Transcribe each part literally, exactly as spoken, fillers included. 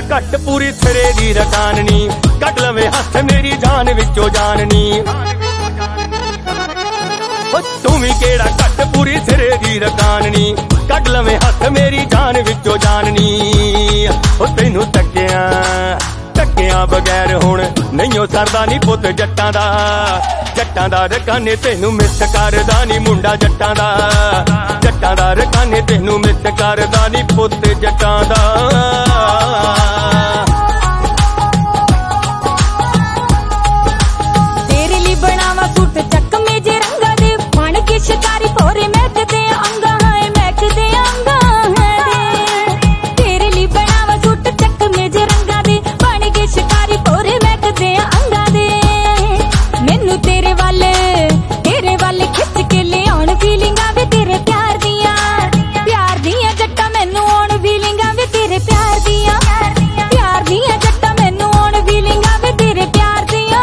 घट पूरी सिरे दी रकान नी, कट लवे हथ मेरी जान विचों जान नी। तू भी केड़ा घट पूरी सिरे दी रकान नी, कट लवे हथ मेरी जान विचों जान नी। तैनू तकिया तकिया बगैर हुण नहीं सरदा नी पुत जट्टां दा, जट्टां दा रकाने तैनू मिस करदा नी मुंडा जट्टां दा, जट्टां दा रकाने तैनू मिस करदा नी पुत जट्टां दा। तेरे लिए बनावा सूट चक मेजे रंगा दे, बन के शिकारी भोरे महकदे अंगा है, महकदे अंगा है दे। तेरे लिए बनावा सूट चक मेजे रंगा दे, बन के शिकारी भोरे महकदे अंगा दे। मैनू तेरे वाले तेरे वाले खिच के ले आउण फीलिंगां वे तेरे प्यार दियां, प्यार दियां जट्टा मैनू आउण फीलिंगां वे तेरे प्यार दियां, प्यार दियां जट्टा मैनू आउण फीलिंगां वे तेरे प्यार दियां।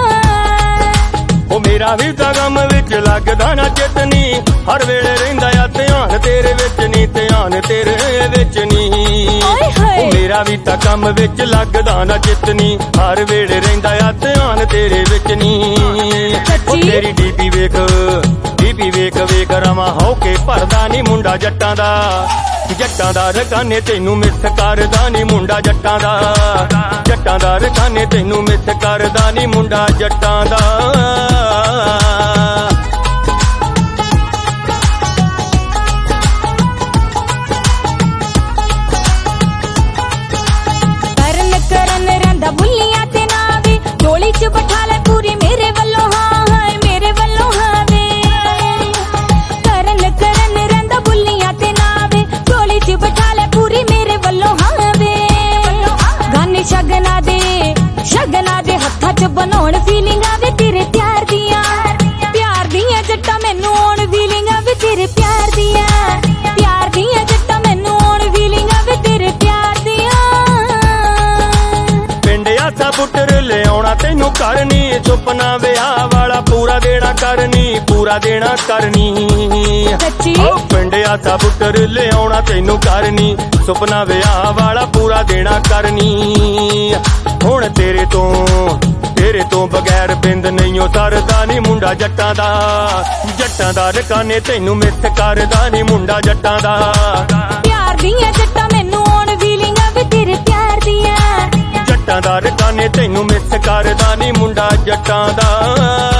मेरा भी तां गम विच लगदा ना चितनी, हर वेले रहिंदा आ ध्यान तेरे विच नी, ध्यान तेरे विच नी। मेरा भी तां गम विच लगदा ना चितनी, हर वेले रहिंदा आ ध्यान तेरे विच नी। तेरी डीपी वेख डीपी वेख वेख रवां हो के भरदा नी मुंडा जट्टां दा, जट्टां दा रकाने तैनू मिस करदा नी मुंडा जट्टां दा, जट्टां दा रकाने तैनू मिस करदा नी मुंडा जट्टां दा। करन करन रंदा बुल्लियां ते नावे, डोली च बिठा ले पूरी मेरे वल्लों हाँ है, मेरे वल्लों हाँ वे। करन करन रंदा बुल्लियां ते नावे, डोली च बिठा ले पूरी मेरे वल्लों हाँ वे। गाने शगना दे शगना दे हत्थां च बनाउण फीलिंगां वे तेरे प्यार दियां, प्यार दियां जट्टा मैनू आउण फीलिंगां वे तेरे प्यार दियां, प्यार दियां जट्टा मैनू आउण फीलिंगां वे तेरे प्यार दियां। पिंड आसा पुट्टर ले आउणा तैनू करनी, सुपना विआह वाला पूरा देना करनी, पूरा देना करनी। पिंड आसा पुट्टर ले आउणा तैनू करनी, सुपना विआह वाला पूरा देना करनी। हुण तेरे तो तेरे तो बगैर बिंद नहीं सरदा नी मुंडा जट्टां दा, जट्टां दा रकाने तैनू मिस करदा नी मुंडा जट्टां दा। प्यार दियां जट्टा मैनू आउण फीलिंगां वे तेरे प्यार दियां, जट्टां दा रकाने तैनू मिस करदा नी मुंडा जट्टां दा।